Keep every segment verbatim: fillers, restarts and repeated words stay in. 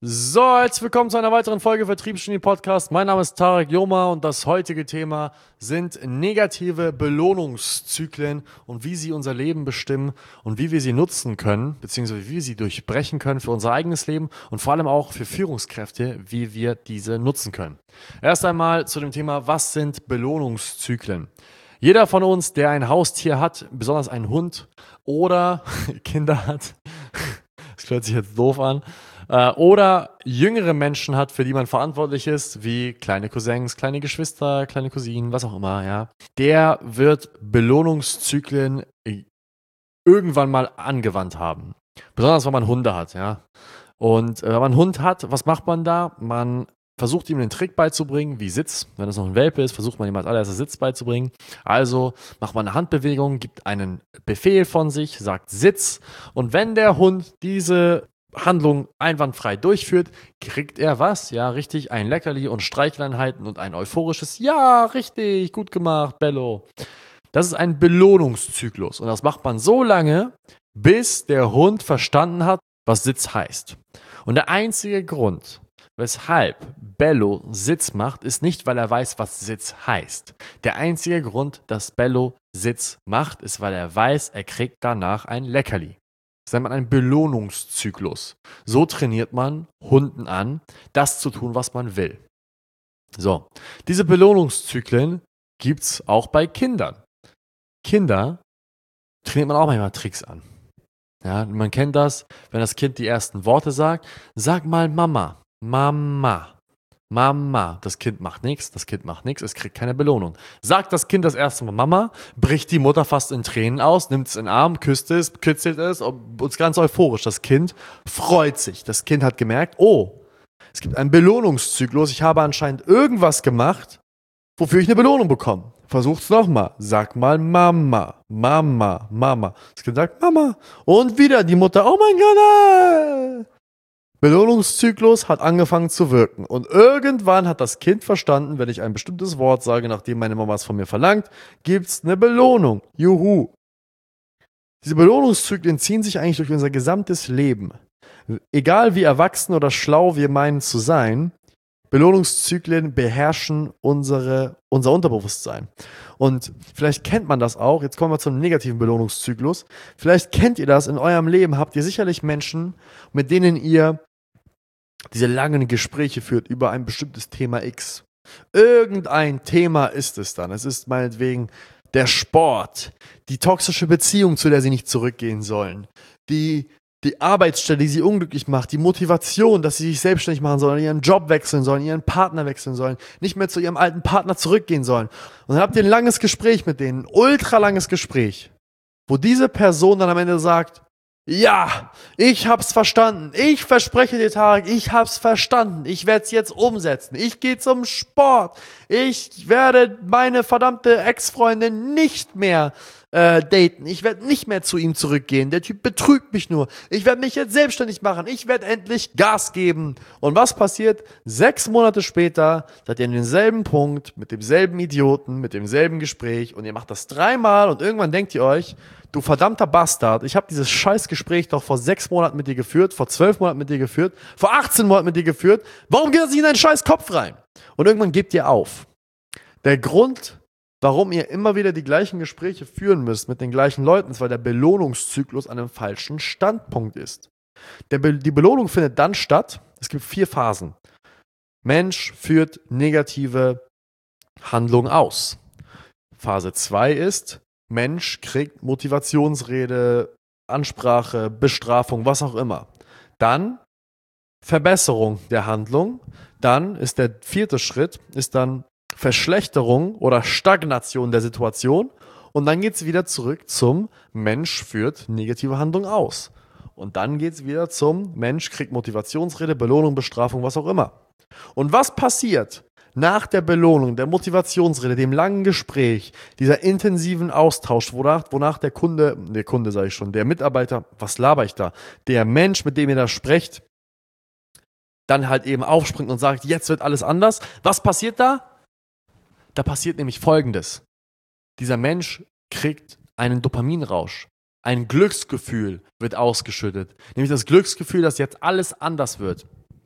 So, herzlich willkommen zu einer weiteren Folge Vertriebsgenie Podcast. Mein Name ist Tarek Joma und das heutige Thema sind negative Belohnungszyklen und wie sie unser Leben bestimmen und wie wir sie nutzen können, beziehungsweise wie wir sie durchbrechen können für unser eigenes Leben und vor allem auch für Führungskräfte, wie wir diese nutzen können. Erst einmal zu dem Thema, was sind Belohnungszyklen? Jeder von uns, der ein Haustier hat, besonders einen Hund oder Kinder hat, das hört sich jetzt doof an, oder jüngere Menschen hat, für die man verantwortlich ist, wie kleine Cousins, kleine Geschwister, kleine Cousinen, was auch immer, ja, der wird Belohnungszyklen irgendwann mal angewandt haben. Besonders, wenn man Hunde hat, ja. Und äh, wenn man einen Hund hat, was macht man da? Man versucht ihm den Trick beizubringen, wie Sitz. Wenn es noch ein Welpe ist, versucht man ihm als allererstes Sitz beizubringen. Also macht man eine Handbewegung, gibt einen Befehl von sich, sagt Sitz. Und wenn der Hund diese Handlung einwandfrei durchführt, kriegt er was? Ja, richtig, ein Leckerli und Streicheleinheiten und ein euphorisches Ja, richtig, gut gemacht, Bello. Das ist ein Belohnungszyklus und das macht man so lange, bis der Hund verstanden hat, was Sitz heißt. Und der einzige Grund, weshalb Bello Sitz macht, ist nicht, weil er weiß, was Sitz heißt. Der einzige Grund, dass Bello Sitz macht, ist, weil er weiß, er kriegt danach ein Leckerli. Das nennt man einen Belohnungszyklus. So trainiert man Hunden an, das zu tun, was man will. So, diese Belohnungszyklen gibt es auch bei Kindern. Kinder trainiert man auch manchmal Tricks an. Ja, man kennt das, wenn das Kind die ersten Worte sagt, sag mal Mama, Mama, Mama. Das Kind macht nichts, das Kind macht nichts, es kriegt keine Belohnung. Sagt das Kind das erste Mal Mama, bricht die Mutter fast in Tränen aus, nimmt es in den Arm, küsst es, kitzelt es und ist ganz euphorisch. Das Kind freut sich. Das Kind hat gemerkt, oh, es gibt einen Belohnungszyklus. Ich habe anscheinend irgendwas gemacht, wofür ich eine Belohnung bekomme. Versucht's nochmal. Sag mal Mama, Mama, Mama. Das Kind sagt Mama. Und wieder die Mutter, oh mein Gott. Belohnungszyklus hat angefangen zu wirken. Und irgendwann hat das Kind verstanden, wenn ich ein bestimmtes Wort sage, nachdem meine Mama es von mir verlangt, gibt's eine Belohnung. Juhu. Diese Belohnungszyklen ziehen sich eigentlich durch unser gesamtes Leben. Egal wie erwachsen oder schlau wir meinen zu sein, Belohnungszyklen beherrschen unsere, unser Unterbewusstsein. Und vielleicht kennt man das auch, jetzt kommen wir zum negativen Belohnungszyklus, vielleicht kennt ihr das, in eurem Leben habt ihr sicherlich Menschen, mit denen ihr diese langen Gespräche führt über ein bestimmtes Thema X. Irgendein Thema ist es dann. Es ist meinetwegen der Sport, die toxische Beziehung, zu der sie nicht zurückgehen sollen, die Die Arbeitsstelle, die sie unglücklich macht, die Motivation, dass sie sich selbstständig machen sollen, ihren Job wechseln sollen, ihren Partner wechseln sollen, nicht mehr zu ihrem alten Partner zurückgehen sollen. Und dann habt ihr ein langes Gespräch mit denen, ein ultra langes Gespräch, wo diese Person dann am Ende sagt, ja, ich hab's verstanden, ich verspreche dir, Tarek, ich hab's verstanden, ich werde es jetzt umsetzen, ich gehe zum Sport, ich werde meine verdammte Ex-Freundin nicht mehr Äh, daten. Ich werde nicht mehr zu ihm zurückgehen. Der Typ betrügt mich nur. Ich werde mich jetzt selbstständig machen. Ich werde endlich Gas geben. Und was passiert? Sechs Monate später seid ihr an demselben Punkt, mit demselben Idioten, mit demselben Gespräch und ihr macht das dreimal und irgendwann denkt ihr euch, du verdammter Bastard, ich habe dieses scheiß Gespräch doch vor sechs Monaten mit dir geführt, vor zwölf Monaten mit dir geführt, vor achtzehn Monaten mit dir geführt. Warum geht das nicht in deinen scheiß Kopf rein? Und irgendwann gebt ihr auf. Der Grund, warum ihr immer wieder die gleichen Gespräche führen müsst mit den gleichen Leuten, ist, weil der Belohnungszyklus an einem falschen Standpunkt ist. Der Be- die Belohnung findet dann statt, es gibt vier Phasen. Mensch führt negative Handlungen aus. Phase zwei ist, Mensch kriegt Motivationsrede, Ansprache, Bestrafung, was auch immer. Dann Verbesserung der Handlung. Dann ist der vierte Schritt, ist dann Verschlechterung oder Stagnation der Situation und dann geht es wieder zurück zum Mensch führt negative Handlung aus. Und dann geht es wieder zum Mensch kriegt Motivationsrede, Belohnung, Bestrafung, was auch immer. Und was passiert nach der Belohnung, der Motivationsrede, dem langen Gespräch, dieser intensiven Austausch, wonach, wonach der Kunde, der Kunde sage ich schon, der Mitarbeiter, was laber ich da, der Mensch, mit dem ihr da sprecht, dann halt eben aufspringt und sagt, jetzt wird alles anders. Was passiert da? Da passiert nämlich Folgendes. Dieser Mensch kriegt einen Dopaminrausch. Ein Glücksgefühl wird ausgeschüttet. Nämlich das Glücksgefühl, dass jetzt alles anders wird.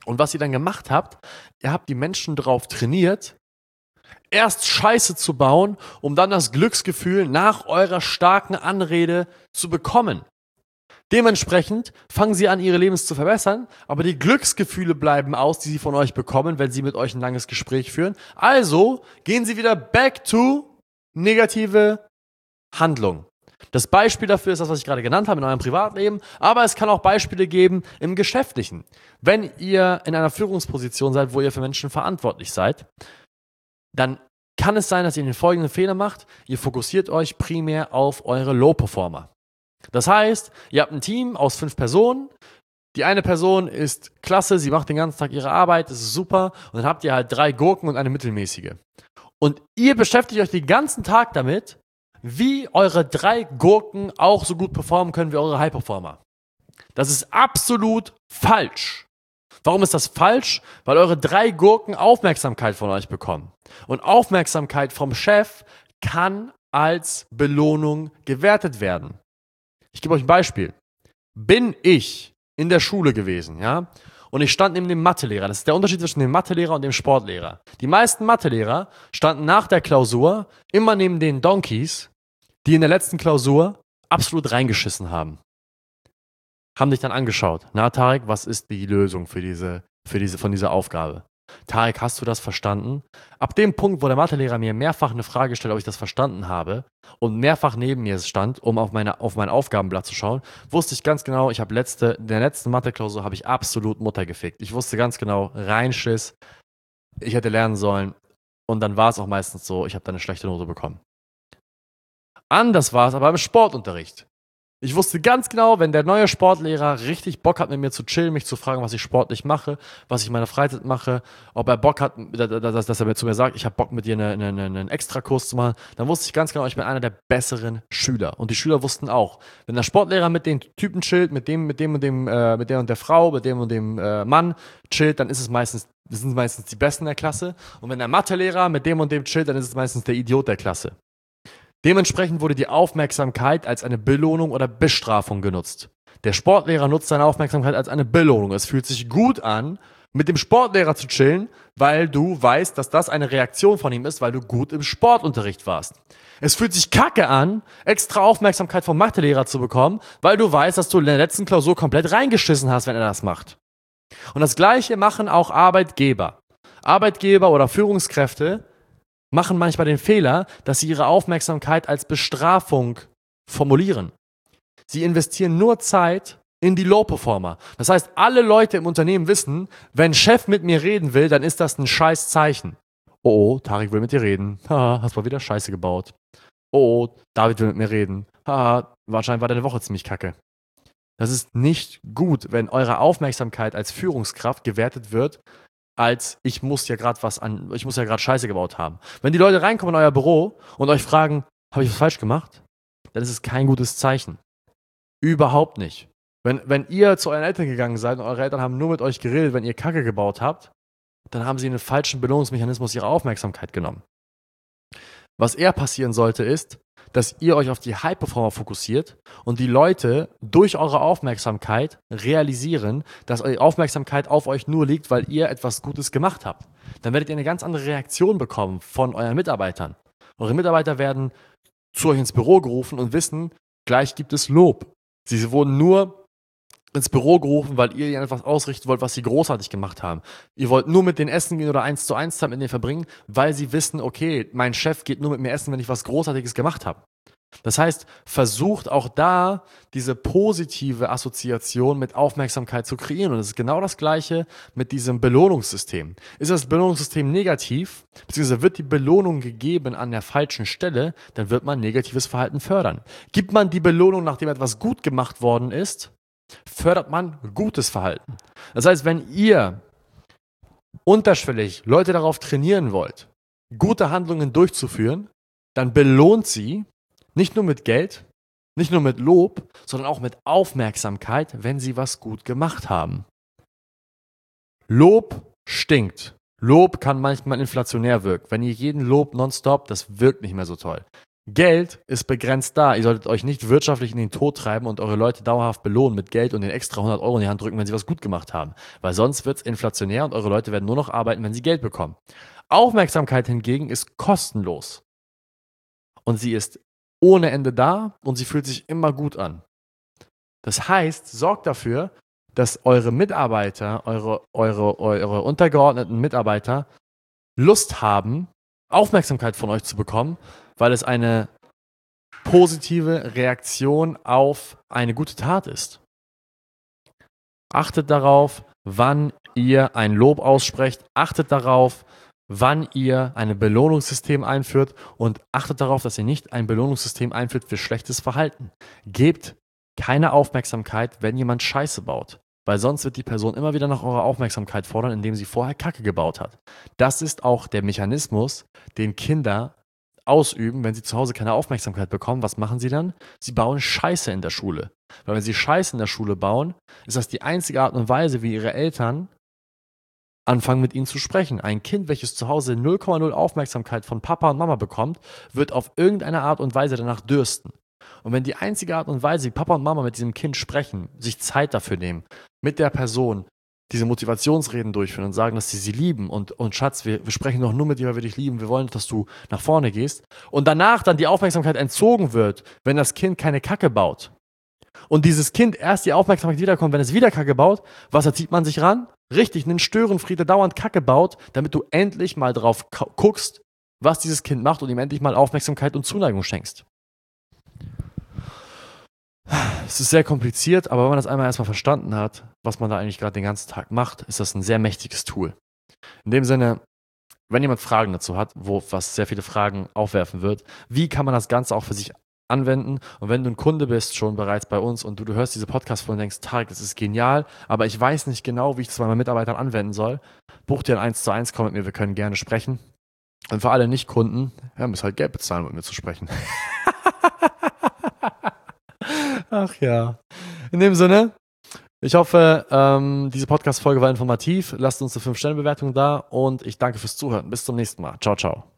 Und was ihr dann gemacht habt, ihr habt die Menschen darauf trainiert, erst Scheiße zu bauen, um dann das Glücksgefühl nach eurer starken Anrede zu bekommen. Dementsprechend fangen sie an, ihre Lebens zu verbessern, aber die Glücksgefühle bleiben aus, die sie von euch bekommen, wenn sie mit euch ein langes Gespräch führen. Also gehen sie wieder back to negative Handlung. Das Beispiel dafür ist das, was ich gerade genannt habe in eurem Privatleben, aber es kann auch Beispiele geben im Geschäftlichen. Wenn ihr in einer Führungsposition seid, wo ihr für Menschen verantwortlich seid, dann kann es sein, dass ihr den folgenden Fehler macht. Ihr fokussiert euch primär auf eure Low-Performer. Das heißt, ihr habt ein Team aus fünf Personen. Die eine Person ist klasse, sie macht den ganzen Tag ihre Arbeit, das ist super. Und dann habt ihr halt drei Gurken und eine mittelmäßige. Und ihr beschäftigt euch den ganzen Tag damit, wie eure drei Gurken auch so gut performen können wie eure High-Performer. Das ist absolut falsch. Warum ist das falsch? Weil eure drei Gurken Aufmerksamkeit von euch bekommen. Und Aufmerksamkeit vom Chef kann als Belohnung gewertet werden. Ich gebe euch ein Beispiel. Bin ich in der Schule gewesen, ja, und ich stand neben dem Mathelehrer. Das ist der Unterschied zwischen dem Mathelehrer und dem Sportlehrer. Die meisten Mathelehrer standen nach der Klausur immer neben den Donkeys, die in der letzten Klausur absolut reingeschissen haben. Haben dich dann angeschaut. Na, Tarek, was ist die Lösung für diese, für diese, von dieser Aufgabe? Tarek, hast du das verstanden? Ab dem Punkt, wo der Mathelehrer mir mehrfach eine Frage stellt, ob ich das verstanden habe und mehrfach neben mir stand, um auf, meine, auf mein Aufgabenblatt zu schauen, wusste ich ganz genau, ich habe letzte, in der letzten Mathe-Klausur habe ich absolut Mutter gefickt. Ich wusste ganz genau, Reinschiss, ich hätte lernen sollen und dann war es auch meistens so, ich habe dann eine schlechte Note bekommen. Anders war es aber im Sportunterricht. Ich wusste ganz genau, wenn der neue Sportlehrer richtig Bock hat, mit mir zu chillen, mich zu fragen, was ich sportlich mache, was ich in meiner Freizeit mache, ob er Bock hat, dass, dass er mir zu mir sagt, ich habe Bock mit dir eine, eine, einen Extrakurs zu machen, dann wusste ich ganz genau, ich bin einer der besseren Schüler. Und die Schüler wussten auch, wenn der Sportlehrer mit den Typen chillt, mit dem, mit dem und dem, äh, mit der und der Frau, mit dem und dem äh, Mann chillt, dann ist es meistens, das sind meistens die Besten der Klasse. Und wenn der Mathelehrer mit dem und dem chillt, dann ist es meistens der Idiot der Klasse. Dementsprechend wurde die Aufmerksamkeit als eine Belohnung oder Bestrafung genutzt. Der Sportlehrer nutzt seine Aufmerksamkeit als eine Belohnung. Es fühlt sich gut an, mit dem Sportlehrer zu chillen, weil du weißt, dass das eine Reaktion von ihm ist, weil du gut im Sportunterricht warst. Es fühlt sich kacke an, extra Aufmerksamkeit vom Mathelehrer zu bekommen, weil du weißt, dass du in der letzten Klausur komplett reingeschissen hast, wenn er das macht. Und das Gleiche machen auch Arbeitgeber. Arbeitgeber oder Führungskräfte machen manchmal den Fehler, dass sie ihre Aufmerksamkeit als Bestrafung formulieren. Sie investieren nur Zeit in die Low-Performer. Das heißt, alle Leute im Unternehmen wissen, wenn Chef mit mir reden will, dann ist das ein scheiß Zeichen. Oh, oh, Tarek will mit dir reden. Haha, hast mal wieder Scheiße gebaut. Oh, oh, David will mit mir reden. Haha, wahrscheinlich war deine Woche ziemlich kacke. Das ist nicht gut, wenn eure Aufmerksamkeit als Führungskraft gewertet wird, als ich muss ja gerade was an, ich muss ja gerade Scheiße gebaut haben. Wenn die Leute reinkommen in euer Büro und euch fragen, habe ich was falsch gemacht? Dann ist es kein gutes Zeichen. Überhaupt nicht. Wenn, wenn ihr zu euren Eltern gegangen seid und eure Eltern haben nur mit euch geredet, wenn ihr Kacke gebaut habt, dann haben sie einen falschen Belohnungsmechanismus ihrer Aufmerksamkeit genommen. Was eher passieren sollte ist, dass ihr euch auf die High-Performer fokussiert und die Leute durch eure Aufmerksamkeit realisieren, dass eure Aufmerksamkeit auf euch nur liegt, weil ihr etwas Gutes gemacht habt. Dann werdet ihr eine ganz andere Reaktion bekommen von euren Mitarbeitern. Eure Mitarbeiter werden zu euch ins Büro gerufen und wissen, gleich gibt es Lob. Sie wurden nur ins Büro gerufen, weil ihr ihnen etwas ausrichten wollt, was sie großartig gemacht haben. Ihr wollt nur mit denen essen gehen oder eins zu eins Zeit mit denen verbringen, weil sie wissen, okay, mein Chef geht nur mit mir essen, wenn ich was Großartiges gemacht habe. Das heißt, versucht auch da diese positive Assoziation mit Aufmerksamkeit zu kreieren. Und es ist genau das Gleiche mit diesem Belohnungssystem. Ist das Belohnungssystem negativ, beziehungsweise wird die Belohnung gegeben an der falschen Stelle, dann wird man negatives Verhalten fördern. Gibt man die Belohnung, nachdem etwas gut gemacht worden ist, fördert man gutes Verhalten. Das heißt, wenn ihr unterschwellig Leute darauf trainieren wollt, gute Handlungen durchzuführen, dann belohnt sie nicht nur mit Geld, nicht nur mit Lob, sondern auch mit Aufmerksamkeit, wenn sie was gut gemacht haben. Lob stinkt. Lob kann manchmal inflationär wirken. Wenn ihr jeden lobt nonstop, das wirkt nicht mehr so toll. Geld ist begrenzt da. Ihr solltet euch nicht wirtschaftlich in den Tod treiben und eure Leute dauerhaft belohnen mit Geld und den extra hundert Euro in die Hand drücken, wenn sie was gut gemacht haben. Weil sonst wird es inflationär und eure Leute werden nur noch arbeiten, wenn sie Geld bekommen. Aufmerksamkeit hingegen ist kostenlos. Und sie ist ohne Ende da und sie fühlt sich immer gut an. Das heißt, sorgt dafür, dass eure Mitarbeiter, eure, eure, eure untergeordneten Mitarbeiter Lust haben, Aufmerksamkeit von euch zu bekommen, weil es eine positive Reaktion auf eine gute Tat ist. Achtet darauf, wann ihr ein Lob aussprecht. Achtet darauf, wann ihr ein Belohnungssystem einführt und achtet darauf, dass ihr nicht ein Belohnungssystem einführt für schlechtes Verhalten. Gebt keine Aufmerksamkeit, wenn jemand Scheiße baut, weil sonst wird die Person immer wieder nach eurer Aufmerksamkeit fordern, indem sie vorher Kacke gebaut hat. Das ist auch der Mechanismus, den Kinder ausüben, wenn sie zu Hause keine Aufmerksamkeit bekommen. Was machen sie dann? Sie bauen Scheiße in der Schule. Weil wenn sie Scheiße in der Schule bauen, ist das die einzige Art und Weise, wie ihre Eltern anfangen mit ihnen zu sprechen. Ein Kind, welches zu Hause null Komma null Aufmerksamkeit von Papa und Mama bekommt, wird auf irgendeine Art und Weise danach dürsten. Und wenn die einzige Art und Weise, wie Papa und Mama mit diesem Kind sprechen, sich Zeit dafür nehmen, mit der Person diese Motivationsreden durchführen und sagen, dass sie sie lieben und, und Schatz, wir, wir sprechen doch nur mit dir, weil wir dich lieben, wir wollen, dass du nach vorne gehst und danach dann die Aufmerksamkeit entzogen wird, wenn das Kind keine Kacke baut und dieses Kind erst die Aufmerksamkeit wiederkommt, wenn es wieder Kacke baut, was erzieht man sich ran? Richtig, einen Störenfried, der dauernd Kacke baut, damit du endlich mal drauf guckst, was dieses Kind macht und ihm endlich mal Aufmerksamkeit und Zuneigung schenkst. Es ist sehr kompliziert, aber wenn man das einmal erstmal verstanden hat, was man da eigentlich gerade den ganzen Tag macht, ist das ein sehr mächtiges Tool. In dem Sinne, wenn jemand Fragen dazu hat, wo was sehr viele Fragen aufwerfen wird, wie kann man das Ganze auch für sich anwenden? Und wenn du ein Kunde bist, schon bereits bei uns und du, du hörst diese Podcast-Folge und denkst, Tarek, das ist genial, aber ich weiß nicht genau, wie ich das bei meinen Mitarbeitern anwenden soll, buch dir ein eins zu eins Call mit mir, wir können gerne sprechen. Und für alle Nicht-Kunden, ja, müsst halt Geld bezahlen, mit mir zu sprechen. Ach ja. In dem Sinne, ich hoffe, ähm, diese Podcast-Folge war informativ. Lasst uns eine fünf Sterne Bewertung da und ich danke fürs Zuhören. Bis zum nächsten Mal. Ciao, ciao.